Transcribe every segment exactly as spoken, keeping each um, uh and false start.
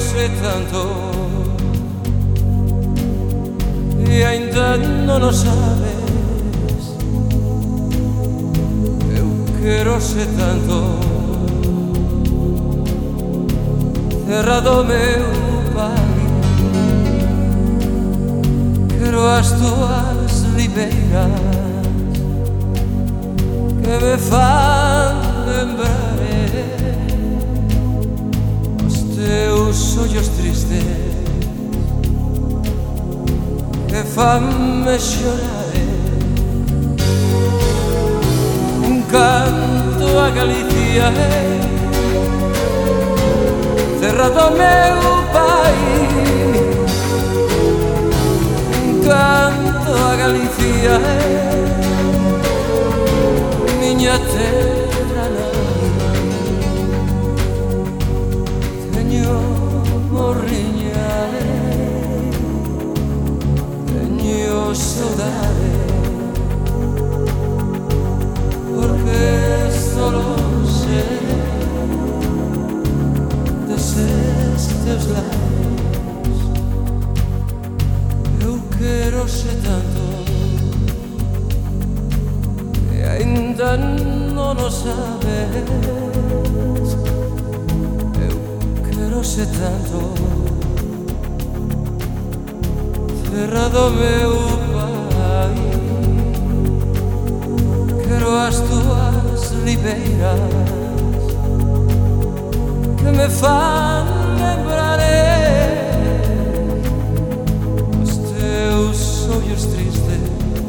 sé tanto e ainda non o sabes. Eu quero ser tanto terra do meu pai. Quero as tuas libeiras que me fan lembrar os teus ollos tristes que fanme chorar. Un canto a Galicia, terra do meu pai. Un canto a Galicia, miña terra nai. Teño morriña, teño saudade, porque estou longe deses teus labios. Eu quero ser tanto e ainda non o sabes. Eu quero ser tanto terra do meu pai. Quero as tuas libeiras que me fan lembrar os teus ollos tristes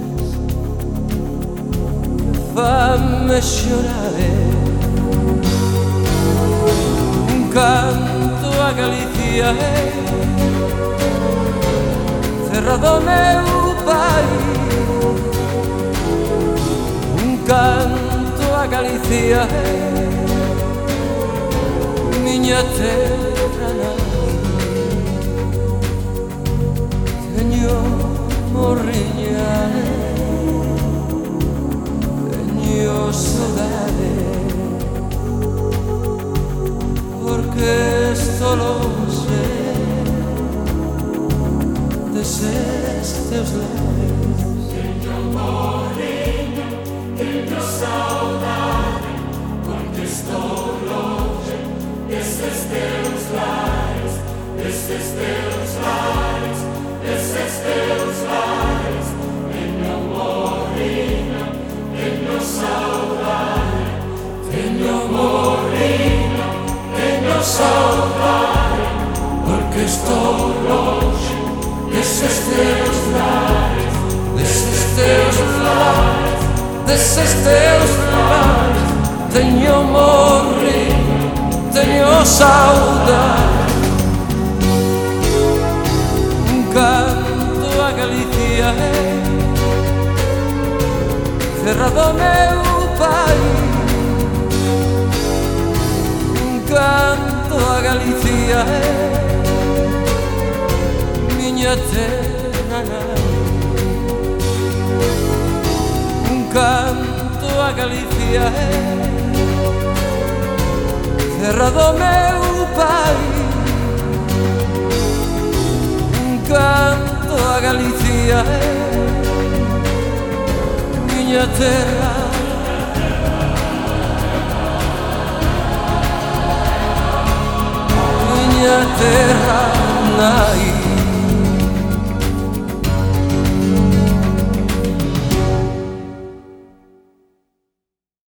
que fan-me chorar. Un canto a Galicia, terra do meu pai. Un canto a Galicia, miña terra nai. Teño morriña, teño saudade, porque estou longe deses teus labios. Teño morriña, teño saudade, porque estou longe desses teus lares, desses teus lares, desses teus lares. Teño morriña, teño saudade, teño morriña, teño saudade, porque estou longe desses teus lares, desses teus lares, desses teus lares. Teño morriña, teño saudade. Un canto a Galicia, terra do meu pai. Un canto a Galicia, miña terra nai. Un canto a Galicia, terra do meu pai. Un canto a Galicia, miña terra